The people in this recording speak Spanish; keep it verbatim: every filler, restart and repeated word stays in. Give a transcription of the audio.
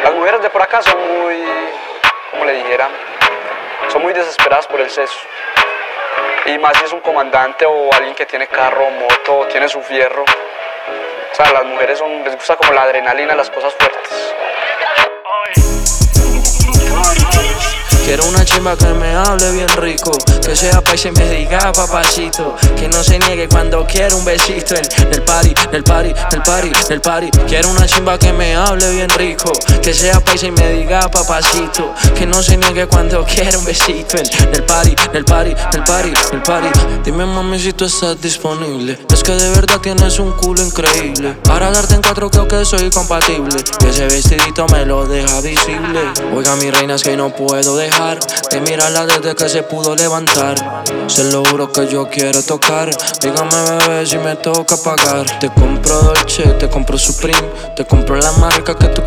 Las mujeres de por acá son muy, como le dijera, son muy desesperadas por el sexo. Y más si es un comandante o alguien que tiene carro, moto, tiene su fierro. O sea, las mujeres son, les gusta como la adrenalina, las cosas fuertes. Quiero una chimba que me hable bien rico, que sea paisa y me diga papacito, que no se niegue cuando quiera un besito en el party, en el party, en el party, en el party. Quiero una chimba que me hable bien rico, que sea paisa y me diga papacito, que no se niegue cuando quiera un besito en el party, en el party, en el party, en el party. Dime mami si tú estás disponible, es que de verdad tienes un culo increíble. Para darte en cuatro creo que soy compatible, que ese vestidito me lo deja visible. Oiga mi reina es que no puedo dejar de mirarla desde que se pudo levantar. Se lo juro que yo quiero tocar. Dígame bebé si me toca pagar. Te compro Dolce, te compro Supreme, te compro la marca que tú